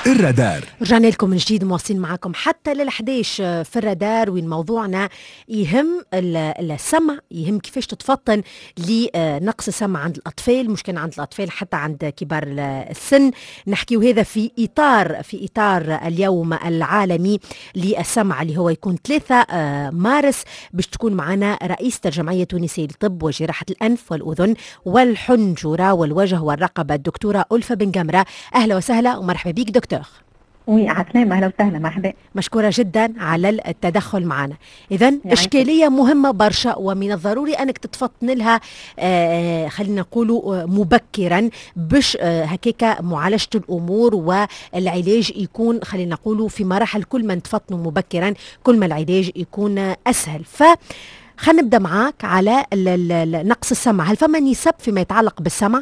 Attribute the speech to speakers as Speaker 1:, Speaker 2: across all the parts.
Speaker 1: الرادار.
Speaker 2: رجعنا لكم من جديد، مواصلين معكم حتى لل11 في الرادار، وين موضوعنا يهم السمع، يهم كيفاش تتفطن لنقص السمع عند الأطفال، مش كان عند الأطفال حتى عند كبار السن. نحكيو هذا في إطار اليوم العالمي للسمع اللي هو يكون 3 مارس، باش تكون معنا رئيسة الجمعية التونسية للطب وجراحة الأنف والأذن والحنجرة والوجه والرقبة الدكتورة ألفة بن جمرة. أهلا وسهلا ومرحبا بك دكتور.
Speaker 3: عسلامة، أهلا وسهلا، مرحبا.
Speaker 2: مشكورة جدا على التدخل معنا. إذن إشكالية مهمة برشا، ومن الضروري أنك تتفطن لها خلينا نقولوا مبكرا، باش هكاك معالجة الأمور والعلاج يكون خلينا نقولوا في مراحل. كل ما نتفطنوا مبكرا كل ما العلاج يكون أسهل. خلينا نبدأ معاك على نقص السمع. هل فما نسب فيما يتعلق بالسمع؟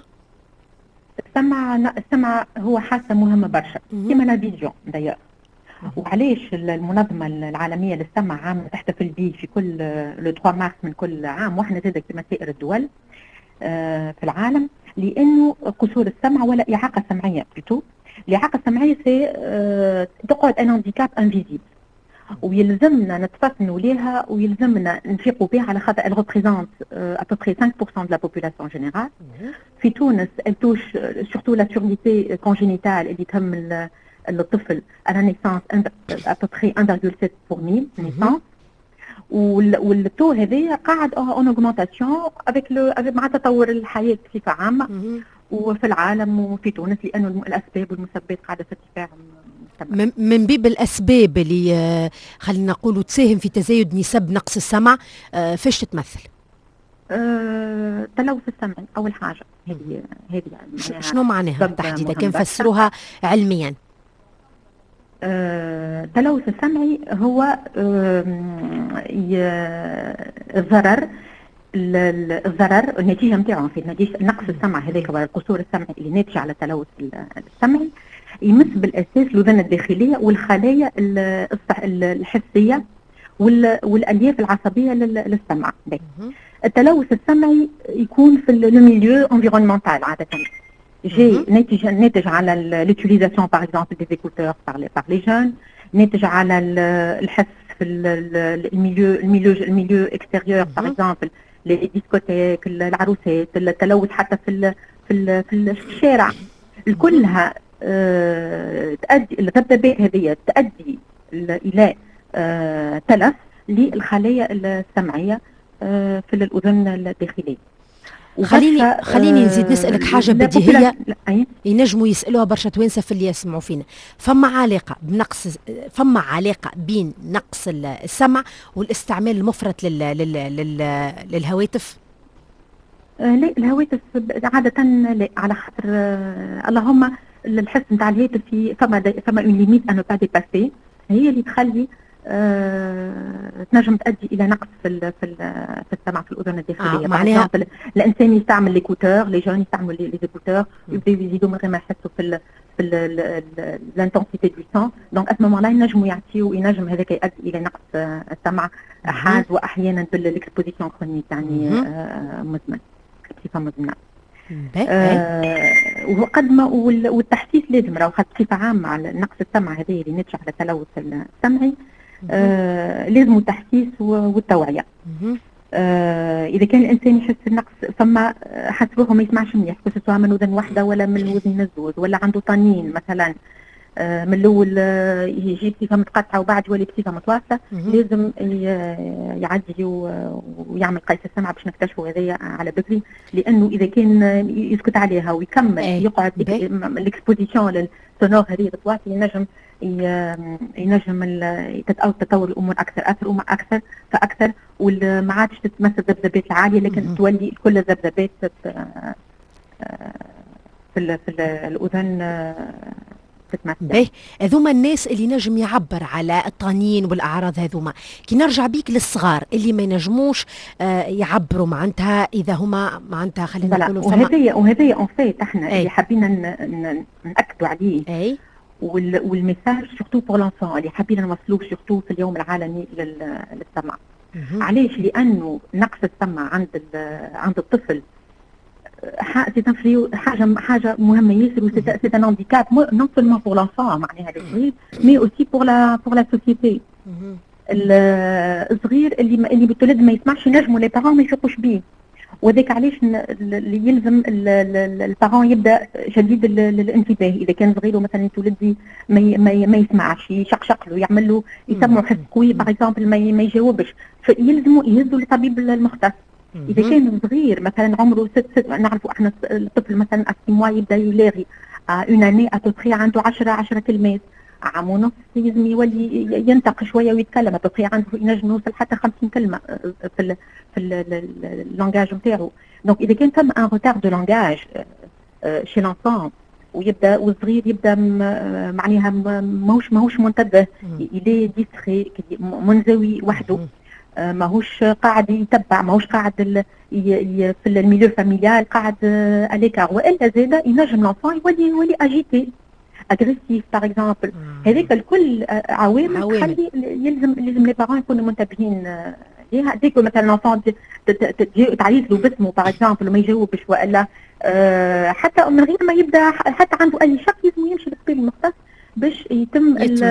Speaker 3: السمع هو حاسه مهمه برشا كيما لا فيزيون دايوغ. وعلاش المنظمه العالميه للسمع عامله تحتفل به في كل لو 3 مارس من كل عام، واحنا زاد كما سائر الدول في العالم، لانه قصور السمع ولا اعاقه سمعيه بلوتو. الاعاقه السمعيه سي تقعد ان هانديكاب انفيزيبل، ويلزمنا نتفطنوا ليها ويلزمنا نفيقوا بها، على خاطر elle représente à peu près 5% de la population générale. في تونس elle touche surtout la surdité congénitale اللي تهم الطفل à la naissance à peu près 1,7 pour 1000 naissances. والتو هذايا قاعد en augmentation مع تطور الحياة بصفة عامة وفي العالم وفي تونس، لأنه الأسباب والمسببات قاعدة في ارتفاع.
Speaker 2: من بيب الأسباب اللي خلينا نقولوا تساهم في تزايد نسب نقص السمع، فاش تتمثل؟
Speaker 3: التلوث السمعي أول حاجة. هذه
Speaker 2: شنو معناها تحديدا؟ كان فسروها علميا.
Speaker 3: التلوث السمعي هو الضرر النتيجة نتاعو في نقص السمع هذاك، القصور السمعي اللي ناتج على التلوث السمعي، يمس بالاساس الاذن الداخليه والخلايا الحسيه والالياف العصبيه للسمع. التلوث السمعي يكون في الميليو انفيرونمونتال عاده، جاي ناتج على لوتيليزاسيون باغ اكزومبل دي زيكوتور بار لي جون، ناتج على الحس في الميليو اكستيريور باغ اكزومبل لي ديسكوتيك، العروسات، التلوث حتى في الشارع. كلها تؤدي الذبذبات هذه تؤدي الى تلف للخلايا السمعيه في الاذن الداخليه.
Speaker 2: خليني نزيد نسألك حاجة بديهية ينجموا يسألوها برشا توانسة في اللي يسمعوا فينا. فما علاقة بين نقص السمع والاستعمال المفرط للهواتف؟
Speaker 3: لا، الهواتف عادة لا، على خاطر اللهم الحس نتاع الهاتف فما اون ليميت ان با ديباسي، هي اللي تخلي تنجم تؤدي الى نقص في السمع في الاذن الداخليه.
Speaker 2: معناها
Speaker 3: الانسان يستعمل ليكوتور، لي جون يستعملوا لي زيكوتور، يبداو يزيدوا من غير ما يحسوا في الانتنسيتي دو سون، دونك ا مومون لا ينجم هذاك يؤدي الى نقص السمع حاد، واحيانا بالاكسبوزيسيون كرونيك يعني مزمن بصفه مزمنه. وقد ما والتحسيس لازم راهو بصفه عامه على نقص السمع هذا اللي ناتج على التلوث السمعي، لازم التحسيس والتوعيه. اذا كان الانسان يحس النقص، فما حسبوه ما يسمعش مليح، سواء من اذن واحده ولا من الاذن الزوز، ولا عنده طنين مثلا من الاول يجي بصفه متقطعه وبعد يولي بصفه متواصله، لازم يعدي ويعمل قياس السمع باش نكتشفوا هذايا على بكري، لانه اذا كان يسكت عليها ويكمل يقعد الاكسبوزيسيون للسونور هذه بتواصل، ينجم تطور الامور اكثر فاكثر، وما عادش تتمثل الذبذبات العاليه، لكن تولي كل الذبذبات في الاذن
Speaker 2: باهي. هذوما الناس اللي نجم يعبر على الطنين والاعراض هذوما، كي نرجع بيك للصغار اللي ما ينجموش يعبروا معناتها، اذا هما معناتها خلينا نقولوا
Speaker 3: وهذه اون فيت احنا اللي حابين ناكدوا عليه، والميساج سورتو بور لونفون اللي حابين نوصلوه سورتو في اليوم العالمي للسمع. علاش؟ لانه نقص السمع عند الطفل حاجه مهمه ياسر، وسي ان هانديكاب نون سولمون بور لانفون معناها الصغير، مي اوسي بور لا سوسيتي. الصغير اللي بتولد ما يسمعش ينجموا لي بارون ما يفيقوش بيه، وذاك علاش اللي يلزم البارون يبدا شديد الانتباه. اذا كان صغير مثلا يتولد ما يسمعش، يشقشق له، يعمل له يسمعوا حس قوي باغ اكزومبل ما يجاوبش، فيلزموا يهزوا للطبيب المختص. اذا كان صغير مثلا عمره نعرفوا احنا الطفل مثلا 6 موا يبدا يلاغي، اون اني اتوبخي عنده 10 كلمات، عام ونص لازم يولي ينطق شويه ويتكلم، اتوبخي عنده ينجم يوصل حتى 50 كلمه في اللونجاج نتاعو. دونك اذا كان ثم ان روتار دو لونجاج شي لانفون ويبدا والصغير يبدا معناها ماهوش منتبه، يلي ديستري منزوي وحده، ماهوش قاعد يتبع، ماهوش قاعد في الميليو فاميليال قاعد اليكار، والا زاده ينجم لانفون يولي اجيتي اغريسيف باغ اكزومبل. هذيك الكل عوامل تخلي يلزم لي بارون يكونوا منتبهين ليها. ديك مثلا لانفون تعيط له باسمه باغ اكزومبل وما يجاوبش، والا حتى من غير ما يبدا حتى عنده اي شك لازم يمشي للطبيب المختص باش يتم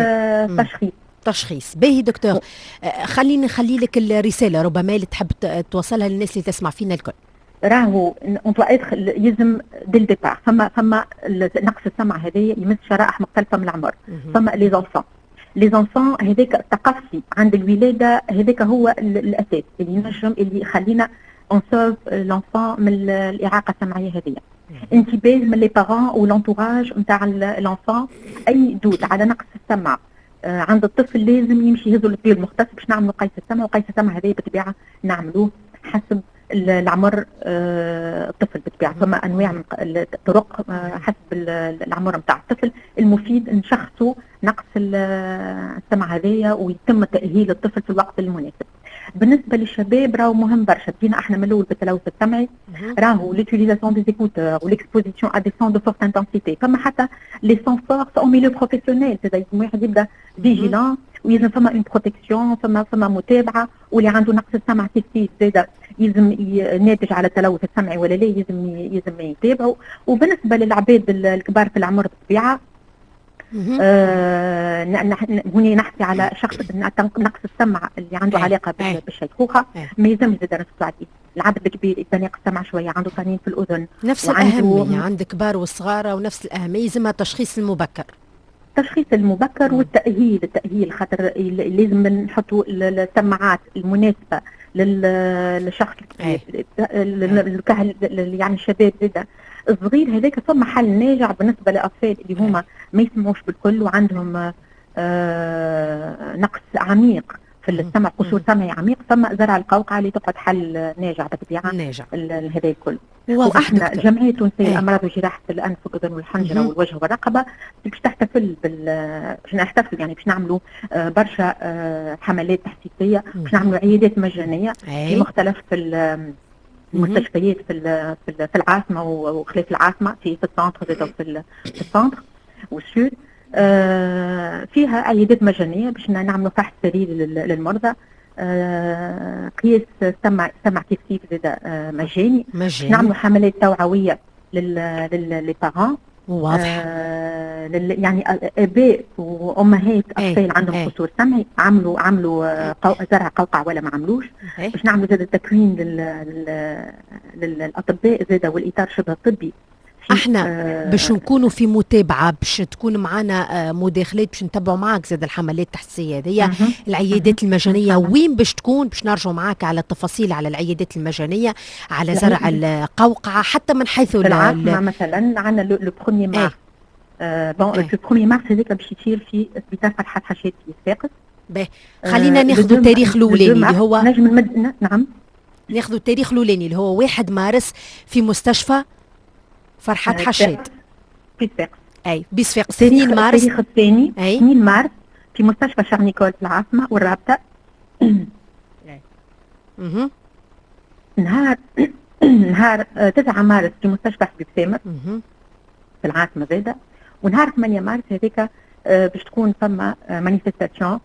Speaker 2: التشخيص. باهي دكتور، خليني نخلي لك الرساله ربما اللي تحب توصلها للناس اللي تسمع فينا الكل.
Speaker 3: راهو اون دوا ادخل يلزم دي الديبار، فما نقص السمع هذا يمس شرائح مختلفه من العمر. فما لي زونفون هذاك الثقافي عند الولاده، هذاك هو الاساس اللي ينجم اللي يخلينا اون سوف لونفون من الاعاقه السمعيه هذه. انتباه من لي بارون ولونتوراج نتاع لونفون، اي دود على نقص السمع عند الطفل لازم يمشي يهزوا للطبيب المختص باش نعملوا قيس السمع. وقيس السمع هذا بالطبيعه نعملوه حسب العمر الطفل بالطبيعه، فما انواع من الطرق حسب العمر نتاع الطفل. المفيد نشخصوا نقص السمع هذايا ويتم تاهيل الطفل في الوقت المناسب. بالنسبه للشباب راهو مهم برشا، بدينا احنا من الاول بالتلوث السمعي، راهو ليوتيليزاسيون دي زيكوتور وليكسبوزيسيون ا دي سون دو فورت انتنسيتي، فما حتى لي سون فور او ميليو بروفيسيونيل، لازم واحد يبدا فيجيلون ويلزم فما اون بروتيكسيون، فما متابعه. واللي عنده نقص السمع كيف زاده يلزم ناتج على التلوث السمعي ولا لا يلزم يتابعوا. وبالنسبه للعباد الكبار في العمر بالطبيعه هوني نحكي على شخص نقص السمع اللي عنده علاقه بالشيخوخه، ما يلزمش زاد نسكتوا عليه. العدد الكبير يبدا ناقص السمع شويه، عنده طنين في الاذن،
Speaker 2: نفس الاهميه عند كبار والصغار، ونفس الاهميه يلزمها التشخيص المبكر.
Speaker 3: التشخيص المبكر والتأهيل، خاطر لازم نحطوا السماعات المناسبة للشخص الكهل يعني الشباب زاده الصغير هذاك. ثم حل ناجع بالنسبة للأطفال اللي هما ما يسمعوش بالكل وعندهم نقص عميق في السمع، قصور سمعي عميق، ثم زرع القوقعة اللي تقعد حل ناجع بالطبيعة هذا الكل. واحنا جمعية تونسية الأمراض وجراحة الأنف والأذن والحنجرة والوجه والرقبة باش تحتفل باش نحتفل يعني باش نعملوا برشا حملات تحسيسية، باش نعملوا عيادات مجانية في مختلف المستشفيات في العاصمة وخلاف العاصمة، في السنتر في السنتر والسود، فيها عيادات مجانية باش نعملوا فحص سريري للمرضى، قياس سمع كيف زاد مجاني. نعملوا حملات توعويه للبارون،
Speaker 2: واضح
Speaker 3: يعني اباء وامهات اطفال عندهم قصور سمعي عملوا زرع قوقع ولا ما عملوش، باش نعملوا زاد التكوين للاطباء زاد والاطار شبه الطبي.
Speaker 2: احنا باش نكونوا في متابعه، باش تكون معنا مداخلات باش نتبعوا معك زاد الحملات التحسيسيه هذه. العيادات المجانيه وين باش تكون؟ باش نرجعوا معك على التفاصيل على العيادات المجانيه، على زرع القوقعه، حتى من حيث
Speaker 3: العاصمه مثلا عندنا لو بروميير مارس. بون لو بروميير مارس هذاك باش يصير في سبيطار فرحات حشاد في صفاقس.
Speaker 2: خلينا ناخذوا التاريخ الاولاني اللي هو
Speaker 3: نعم
Speaker 2: ناخذوا التاريخ الاولاني اللي هو 1 مارس في مستشفى فرحات حشاد
Speaker 3: في صفاقس.
Speaker 2: اي بصفاقس. 2 مارس
Speaker 3: التاريخ الثاني 2 مارس في مستشفى شارنيكول في العاصمه والرابطه. نهار 9 مارس في مستشفى حبيب سامر في العاصمه زاده. ونهار 8 مارس هذيك باش تكون ثم مانيفستاسيون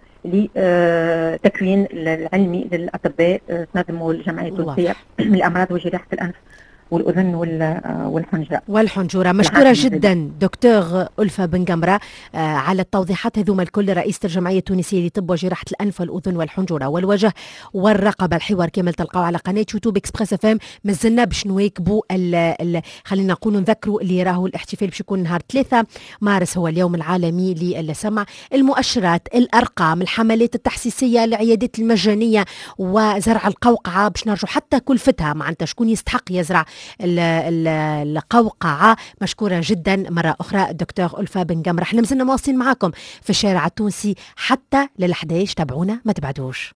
Speaker 3: لتكوين العلمي للاطباء تنظموا الجمعيه التونسيه للامراض وجراحه الانف والاذن والحنجره
Speaker 2: والحنجرة. مشكورة جدا دكتور ألفة بن قمرة على التوضيحات هذوما الكل، رئيسة الجمعية التونسية لطب وجراحة الأنف والأذن والحنجرة والوجه والرقبة. الحوار كامل تلقاو على قناة يوتيوب إكسبريس اف ام. مازلنا باش نواكبوا خلينا نقولوا نذكروا اللي راهو الاحتفال باش يكون نهار 3 مارس هو اليوم العالمي للسمع. المؤشرات، الأرقام، الحملات التحسيسية، العيادات المجانية وزرع القوقعة باش نرجو حتى كلفتها، معناتها شكون يستحق يزرع القوقعة. مشكورة جدا مرة أخرى دكتور ألفة بن قمرة. احنا مازلنا مواصلين معاكم في الشارع التونسي حتى لل11. تابعونا ما تبعدوش.